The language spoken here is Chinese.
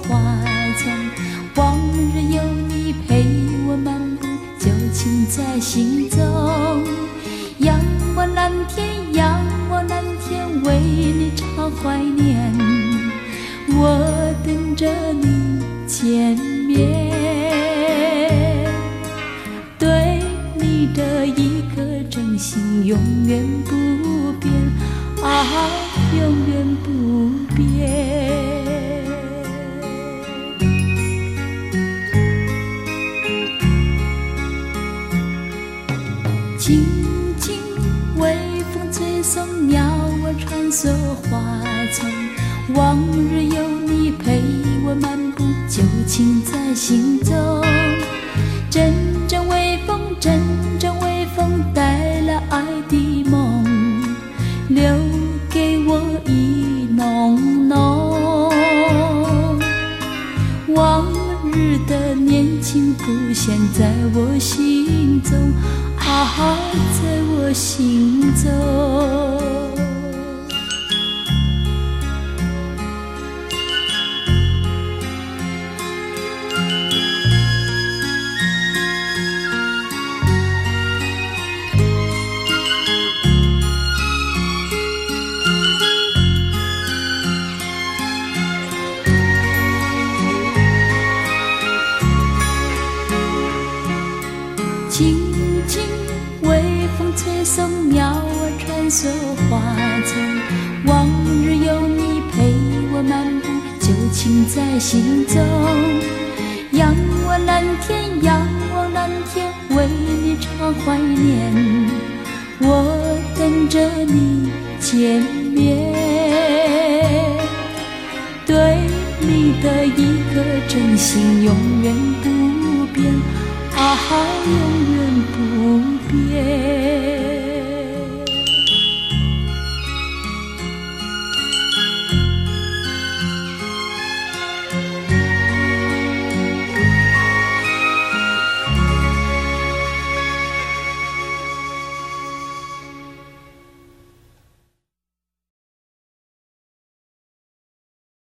花丛，往日有你陪我漫步，旧情在心中。仰望蓝天，仰望蓝天，为你常怀念。我等着你见面，对你的一颗真心永远不变，啊，永远不变。轻轻微风吹送，鸟儿穿梭花丛，往日有你陪我漫步，旧情在心中。阵阵微风，阵阵微风，带来爱的梦，留给我一浓浓。往日的年轻浮现在我心中，啊，在我心中。轻轻微风吹送，鸟儿穿梭花丛，往日有你陪我漫步，旧情在心中。仰望蓝天，仰望蓝天，为你常怀念。我等着你见面，对你的一颗真心永远不变，啊，永远不变。